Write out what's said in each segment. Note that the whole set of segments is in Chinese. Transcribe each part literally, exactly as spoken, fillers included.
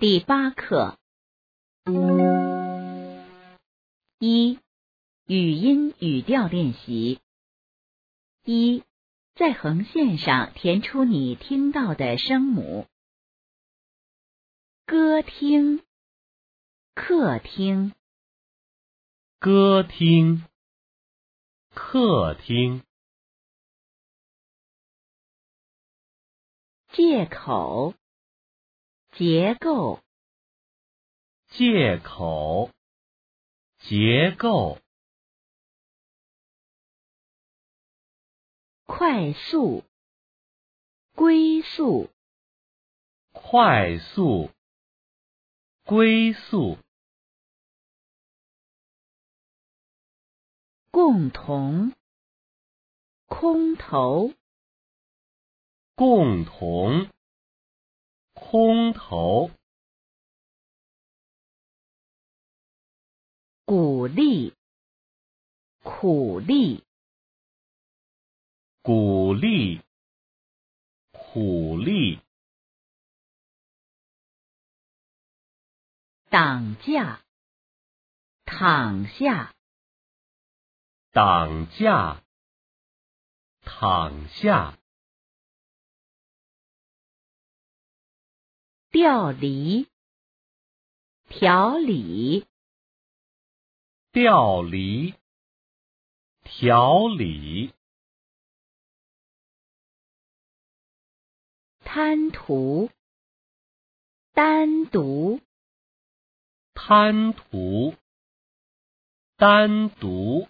第八课。一、语音语调练习。一、在横线上填出你听到的声母。歌厅、客厅、 歌厅、客厅、 借口、结构、 借口、结构、 快速、归宿、 快速、归宿、 共同、空头、 共同、空头、 鼓励、苦力、 鼓励、苦力、 挡架、躺下、 挡架、躺下、 调离、调理、 调离、调理、 贪图、单独、 贪图、单独、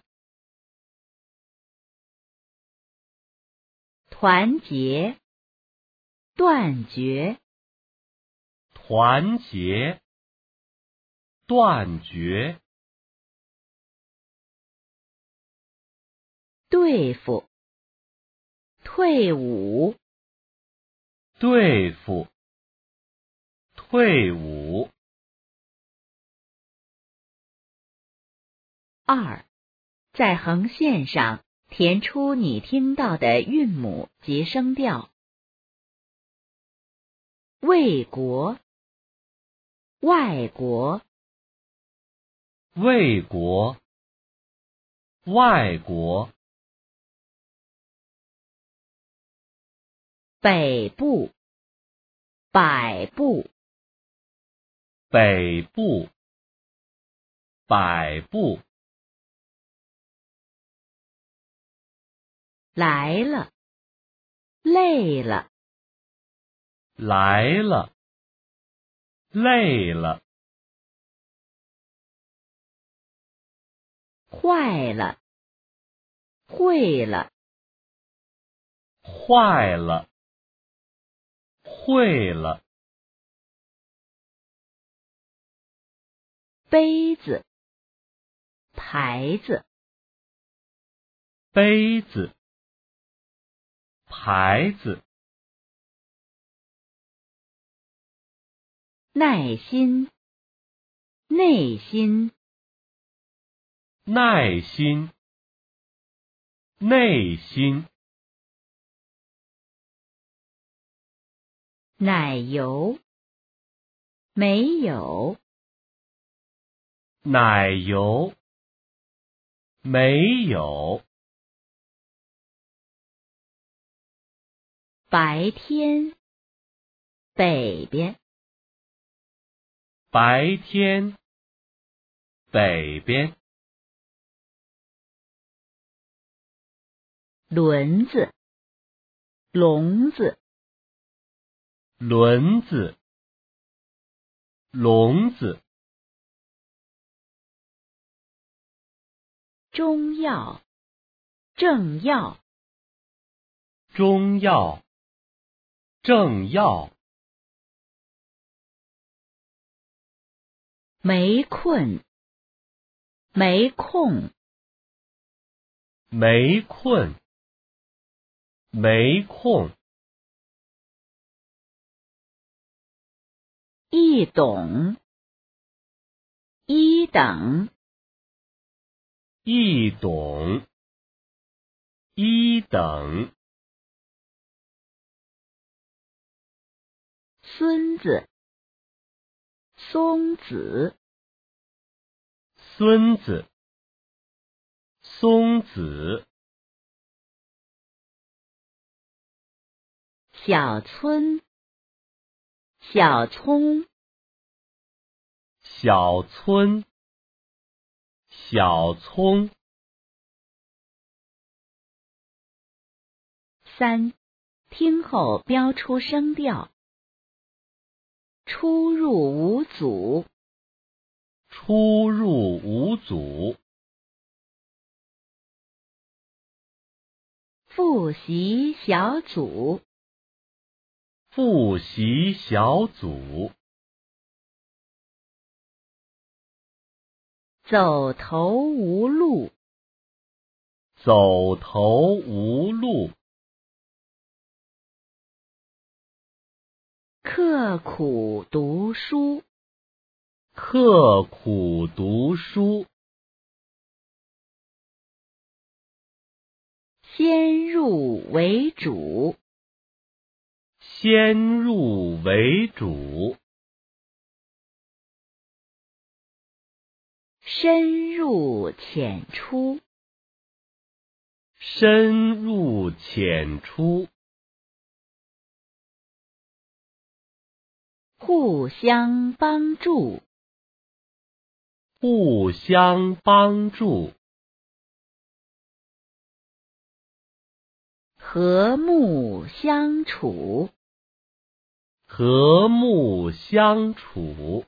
团结、断绝、 团结、断绝、 对付、退伍、 对付、退伍。 二、在横线上填出你听到的韵母及声调。卫国、外国、 魏国、外国、 北部、百部、 北部、百部、 来了、累了、 来了、累了、 坏了、会了、 坏了、会了、 杯子、牌子、 杯子、牌子、 耐心、内心、 耐心、内心、 奶油、没有、 奶油、没有、 白天、北边、 白天、北边、 轮子、笼子、 轮子、笼子、 中药、正药、 中药、正药、 没困、没空、 没困、没空、 一懂、一等、 一懂、一等、 孙子、 松子， 孙子，松子。 小村，小葱， 小村，小葱。 三，听后标出声调。出入无阻， 出入无阻。 复习小组， 复习小组。 走投无路， 走投无路。 刻苦读书， 刻苦读书。 先入为主， 先入为主。 深入浅出， 深入浅出。 互相帮助， 互相帮助。 和睦相处， 和睦相处。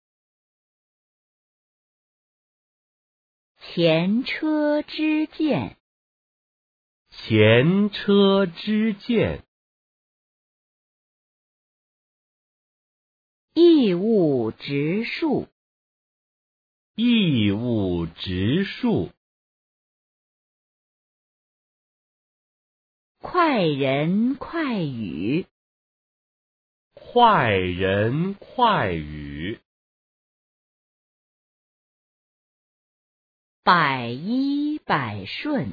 前车之鉴， 前车之鉴。 义务植树， 义务植树。 快人快语， 快人快语。 百依百顺，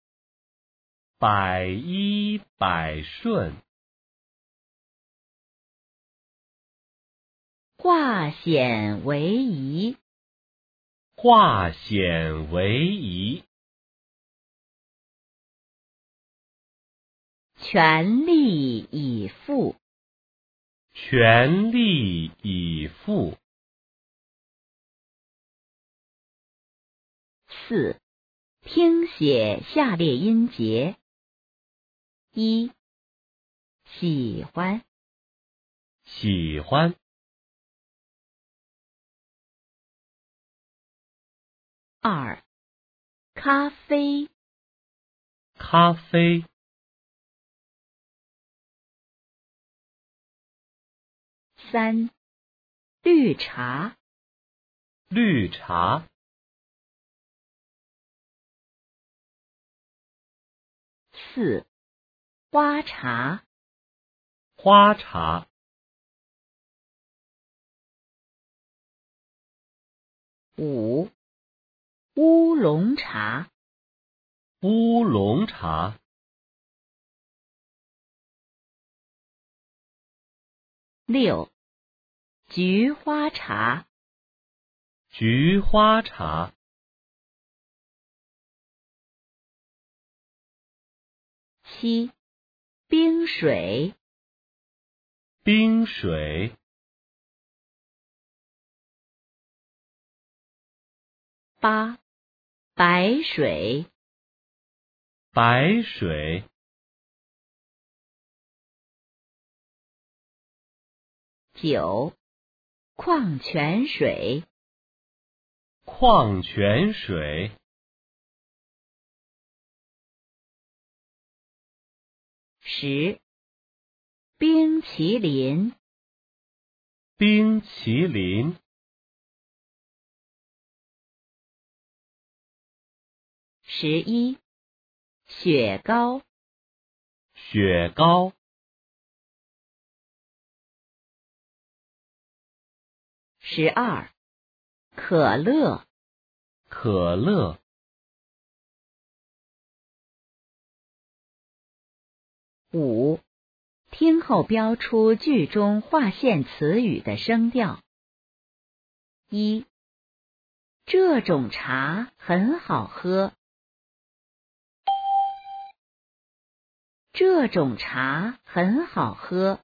百依百顺。 化险为夷， 化险为夷。 全力以赴， 全力以赴。 四，听写下列音节。一，喜欢， 喜欢。 二，咖啡， 咖啡。 三，绿茶， 绿茶。 四，花茶， 花茶。 五，乌龙茶， 乌龙茶。 六，菊花茶， 菊花茶。 七，冰水， 冰水。 八，白水， 白水。 九，矿泉水， 矿泉水。 十，冰淇淋， 冰淇淋。 十一，雪糕， 雪糕。 十二，可乐， 可乐。 五，听后标出句中划线词语的声调。 一，这种茶很好喝。这种茶很好喝。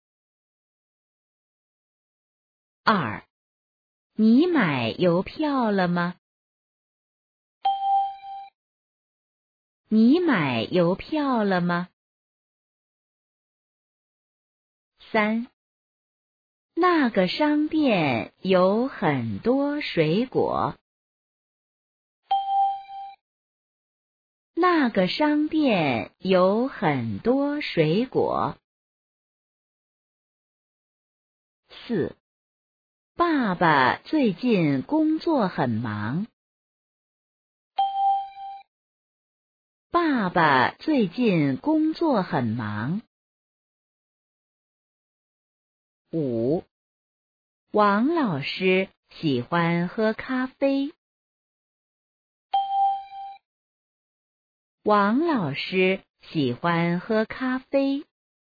二，你买邮票了吗？你买邮票了吗？三，那个商店有很多水果。那个商店有很多水果。四，爸爸最近工作很忙。爸爸最近工作很忙。五，王老师喜欢喝咖啡。王老师喜欢喝咖啡。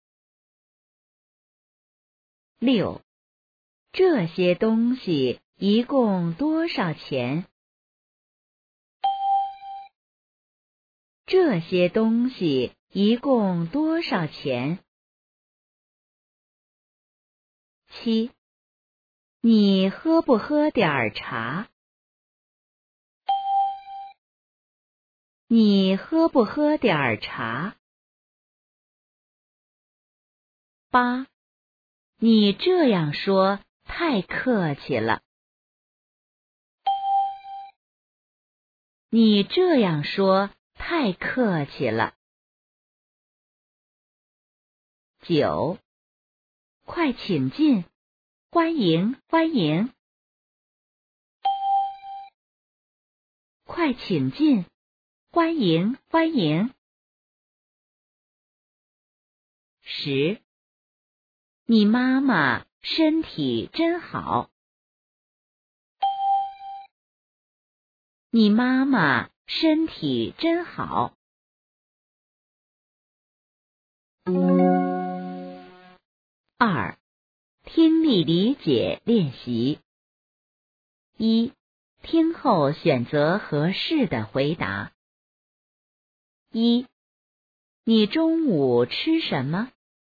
六，这些东西一共多少钱？这些东西一共多少钱？七，你喝不喝点儿茶？你喝不喝点儿茶？八，你这样说太客气了。你这样说太客气了。九，快请进，欢迎欢迎。快请进，欢迎欢迎。十，你妈妈身体真好。你妈妈身体真好。二，听力理解练习。一，听后选择合适的回答。一，你中午吃什么？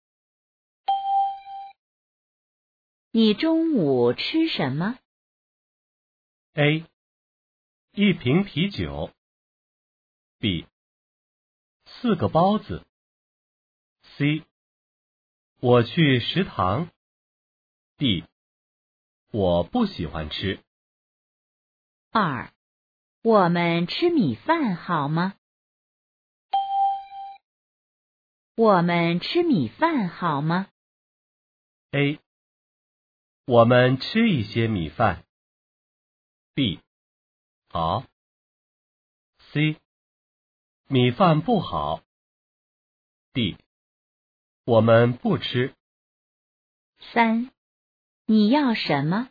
你中午吃什么？ A. 一瓶啤酒 B. 四个包子 C. 我去食堂 D. 我不喜欢吃。 二，我们吃米饭好吗？我们吃米饭好吗？ A. 我们吃一些米饭 B. 好。 C. 米饭不好 D. 我们不吃。 三，你要什么？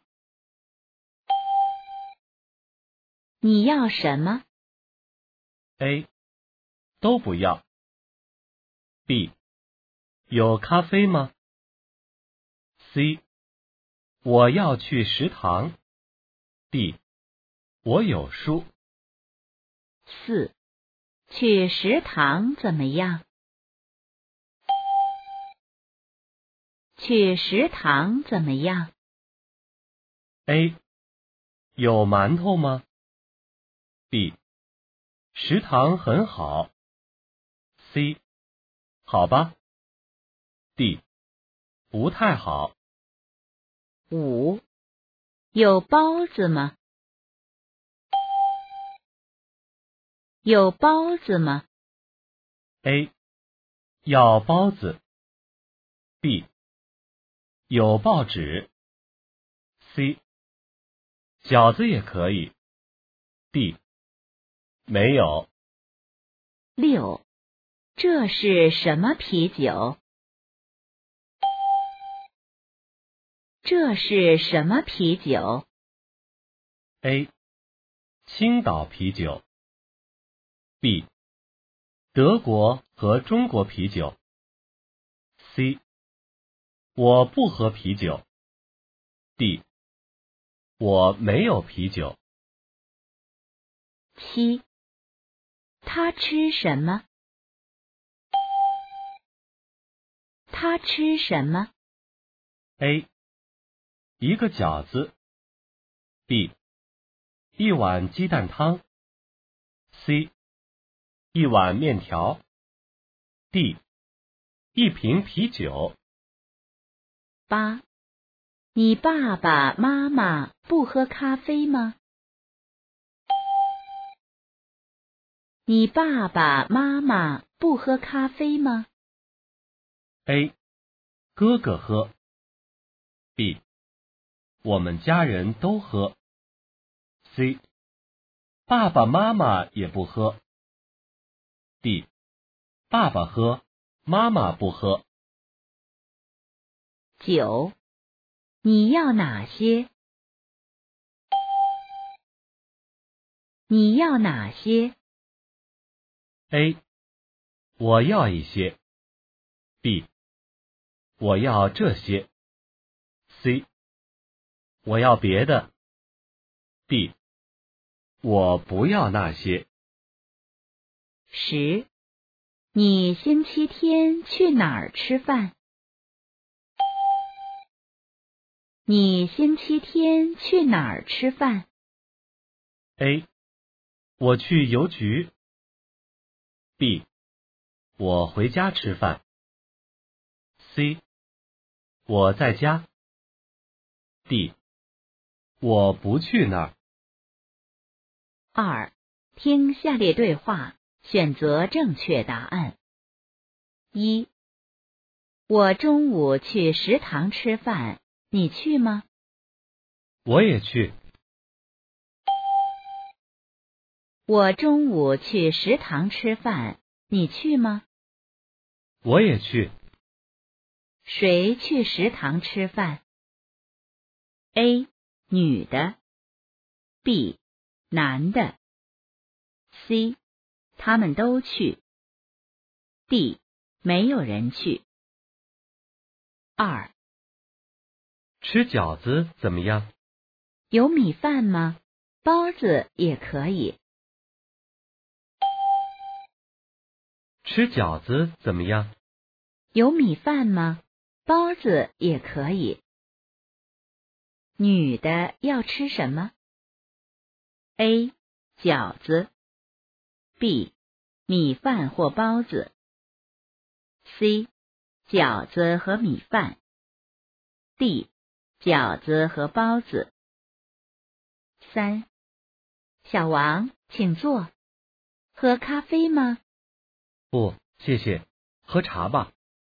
你要什么？ A. 都不要 B. 有咖啡吗 C. 我要去食堂 D. 我有书。 四，去食堂怎么样？去食堂怎么样？ A. 有馒头吗 B. 食堂很好 C. 好吧 D. 不太好。 五，有包子吗？有包子吗？ A. 要包子 B. 有报纸 C. 饺子也可以 D. 没有。 六，这是什么啤酒？这是什么啤酒？ A. 青岛啤酒 B. 德国和中国啤酒 C. 我不喝啤酒 D. 我没有啤酒。 七，他吃什么？他吃什么？ A. 一个饺子。B. 一碗鸡蛋汤。C. 一碗面条。D. 一瓶啤酒。 八，你爸爸妈妈不喝咖啡吗？你爸爸妈妈不喝咖啡吗？ A. 哥哥喝。B. 我们家人都喝。C. 爸爸妈妈也不喝。D. 爸爸喝，妈妈不喝。 九，你要哪些？你要哪些？ A. 我要一些。B. 我要这些。C. 我要别的。D. 我不要那些。 十，你星期天去哪儿吃饭？你星期天去哪儿吃饭？ A. 我去邮局。B. 我回家吃饭。C. 我在家。D. 我不去那儿。 二，听下列对话，选择正确答案。一，我中午去食堂吃饭，你去吗？ 我也去。 我中午去食堂吃饭，你去吗？ 我也去。 谁去食堂吃饭 ？A. 女的 B. 男的 C. 他们都去 D. 没有人去。二， 吃饺子怎么样？ 有米饭吗？包子也可以。 吃饺子怎么样？ 有米饭吗？包子也可以。女的要吃什么 ？A. 饺子 B. 米饭或包子 C. 饺子和米饭 D. 饺子和包子。三，小王，请坐。喝咖啡吗？ 不，谢谢，喝茶吧。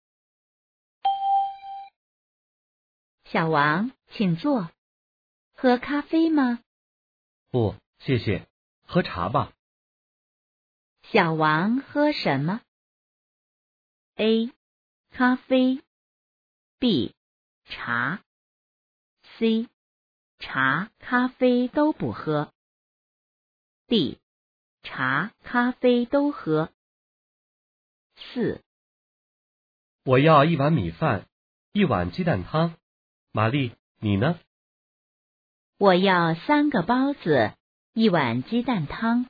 小王，请坐。喝咖啡吗？ 不，谢谢，喝茶吧。 小王喝什么 ？A. 咖啡 B. 茶 C. 茶、咖啡都不喝 D. 茶、咖啡都喝。四， 我要一碗米饭，一碗鸡蛋汤。玛丽，你呢？ 我要三个包子，一碗鸡蛋汤。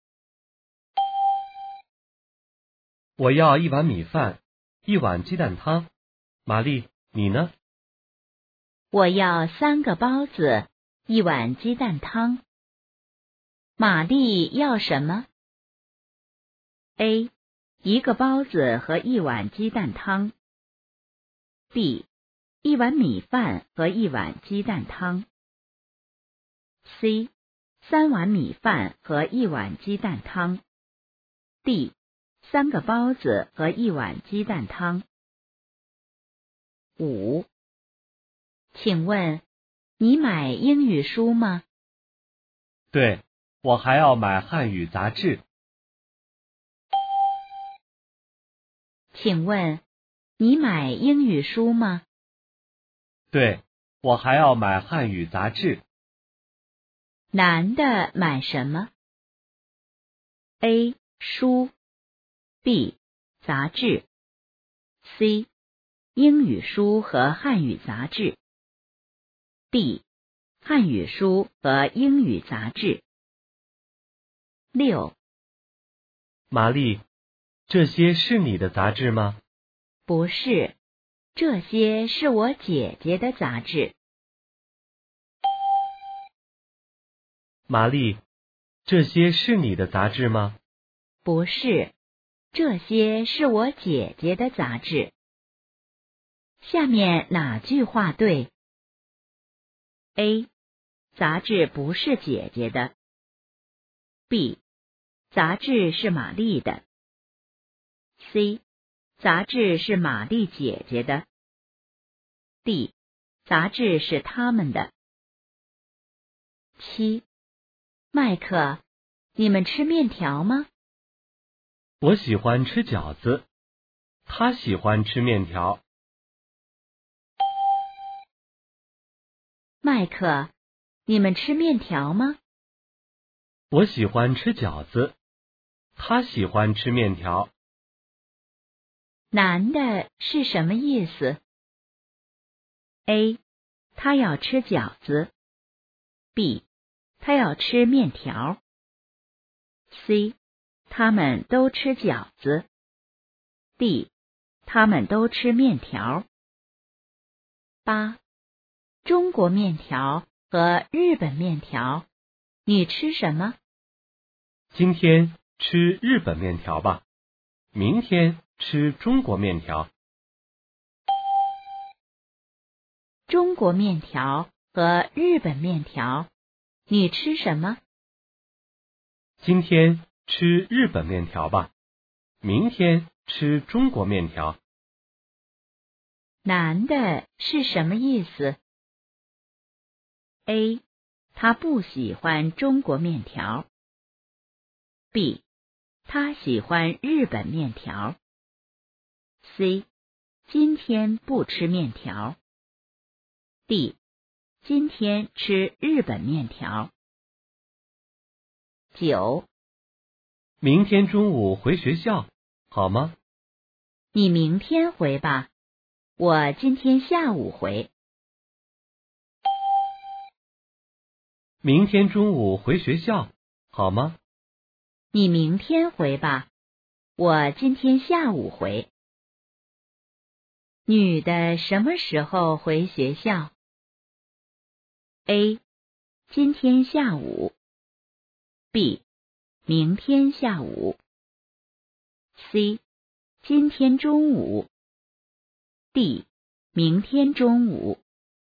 我要一碗米饭，一碗鸡蛋汤。玛丽，你呢？ 我要三个包子，一碗鸡蛋汤。玛丽要什么 ？A. 一个包子和一碗鸡蛋汤。B. 一碗米饭和一碗鸡蛋汤。C. 三碗米饭和一碗鸡蛋汤。D. 三个包子和一碗鸡蛋汤。五，请问你买英语书吗？ 对，我还要买汉语杂志。 请问你买英语书吗？ 对，我还要买汉语杂志。 男的买什么 ？A. 书 B. 杂志 C. 英语书和汉语杂志 D. 汉语书和英语杂志。六， 玛丽，这些是你的杂志吗？ 不是，这些是我姐姐的杂志。 玛丽，这些是你的杂志吗？ 不是，这些是我姐姐的杂志。下面哪句话对 ？A. 杂志不是姐姐的。B. 杂志是玛丽的。C. 杂志是玛丽姐姐的。D. 杂志是他们的。七，麦克，你们吃面条吗？ 我喜欢吃饺子，他喜欢吃面条。 麦克，你们吃面条吗？ 我喜欢吃饺子，他喜欢吃面条。 男的是什么意思 ？A. 他要吃饺子。B. 他要吃面条。C. 他们都吃饺子。D. 他们都吃面条。八，中国面条和日本面条，你吃什么？ 今天吃日本面条吧，明天吃中国面条。 中国面条和日本面条，你吃什么？ 今天吃日本面条吧，明天吃中国面条。 男的是什么意思 ？A. 他不喜欢中国面条。B. 他喜欢日本面条。C. 今天不吃面条。D. 今天吃日本面条。九， 明天中午回学校，好吗？ 你明天回吧，我今天下午回。 明天中午回学校，好吗？ 你明天回吧，我今天下午回。女的什么时候回学校 ？A. 今天下午。B. 明天下午。C. 今天中午。D. 明天中午。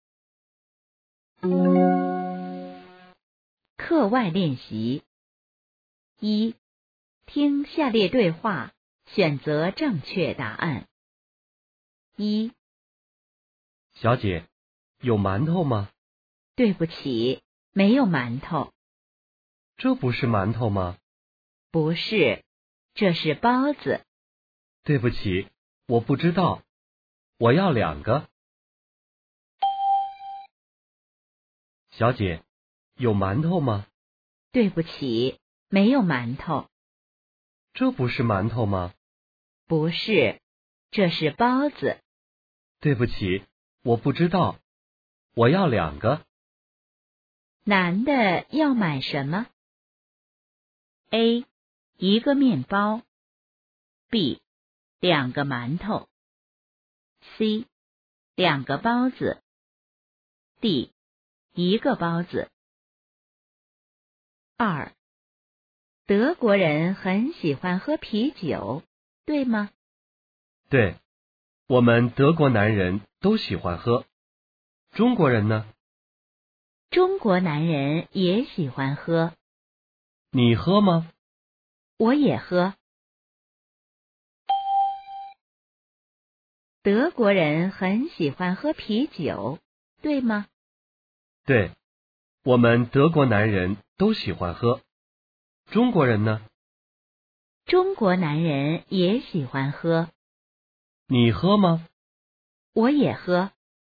课外练习一，听下列对话，选择正确答案。一， 小姐，有馒头吗？ 对不起，没有馒头。 这不是馒头吗？ 不是，这是包子。 对不起，我不知道，我要两个。小姐，有馒头吗？ 对不起，没有馒头。 这不是馒头吗？ 不是，这是包子。 对不起，我不知道，我要两个。 男的要买什么 ？A. 一个面包。B. 两个馒头。C. 两个包子。D. 一个包子。二，德国人很喜欢喝啤酒，对吗？ 对，我们德国男人都喜欢喝。中国人呢？ 中国男人也喜欢喝。 你喝吗？ 我也喝。德国人很喜欢喝啤酒，对吗？ 对，我们德国男人都喜欢喝。中国人呢？ 中国男人也喜欢喝。 你喝吗？ 我也喝。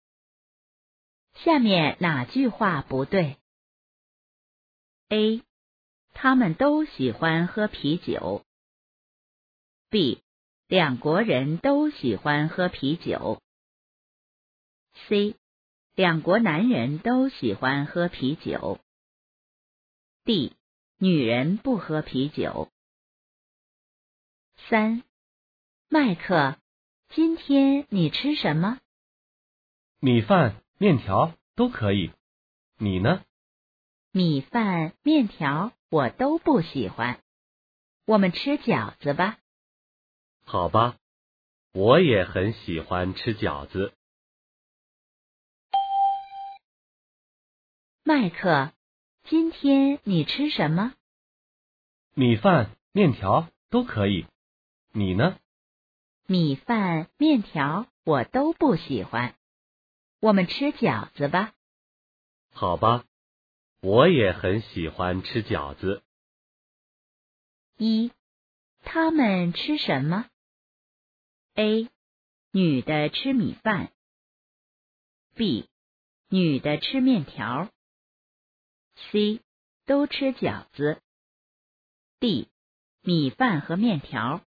下面哪句话不对 ？A. 他们都喜欢喝啤酒。B. 两国人都喜欢喝啤酒。C. 两国男人都喜欢喝啤酒。D. 女人不喝啤酒。三，麦克，今天你吃什么？ 米饭、面条都可以。你呢？ 米饭、面条我都不喜欢。我们吃饺子吧。 好吧，我也很喜欢吃饺子。 麦克，今天你吃什么？ 米饭、面条都可以。你呢？ 米饭、面条我都不喜欢。我们吃饺子吧。 好吧，我也很喜欢吃饺子。 一，他们吃什么 ？A. 女的吃米饭。B. 女的吃面条。C. 都吃饺子。D. 米饭和面条。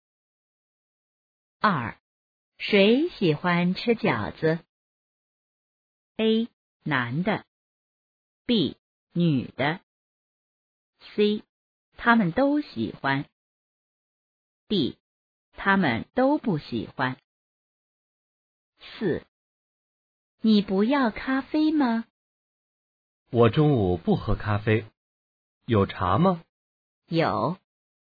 二，谁喜欢吃饺子 ？A. 男的。B. 女的。C. 他们都喜欢。D. 他们都不喜欢。四，你不要咖啡吗？ 我中午不喝咖啡，有茶吗？ 有。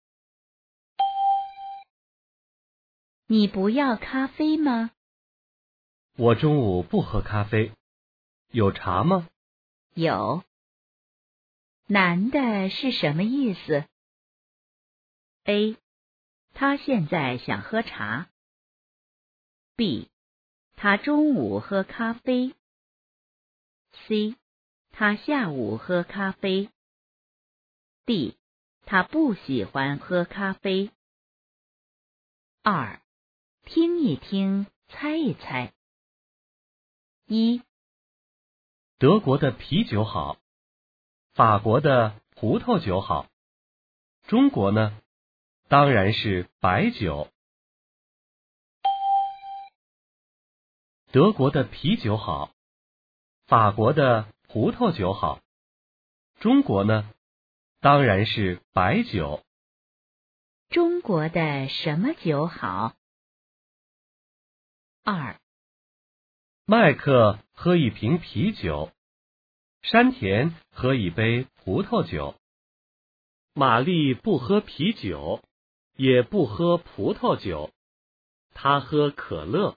你不要咖啡吗？ 我中午不喝咖啡，有茶吗？ 有。男的是什么意思 ？A. 他现在想喝茶。B. 他中午喝咖啡。C. 他下午喝咖啡。D. 他不喜欢喝咖啡。二，听一听，猜一猜。一， 德国的啤酒好，法国的葡萄酒好，中国呢？当然是白酒。德国的啤酒好，法国的葡萄酒好，中国呢？当然是白酒。 中国的什么酒好？二， 麦克喝一瓶啤酒，山田喝一杯葡萄酒，玛丽不喝啤酒，也不喝葡萄酒，她喝可乐。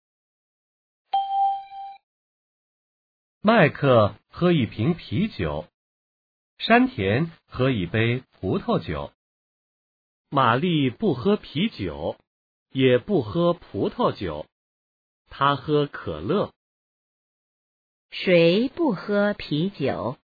麦克喝一瓶啤酒，山田喝一杯葡萄酒，玛丽不喝啤酒，也不喝葡萄酒，她喝可乐。 谁不喝啤酒？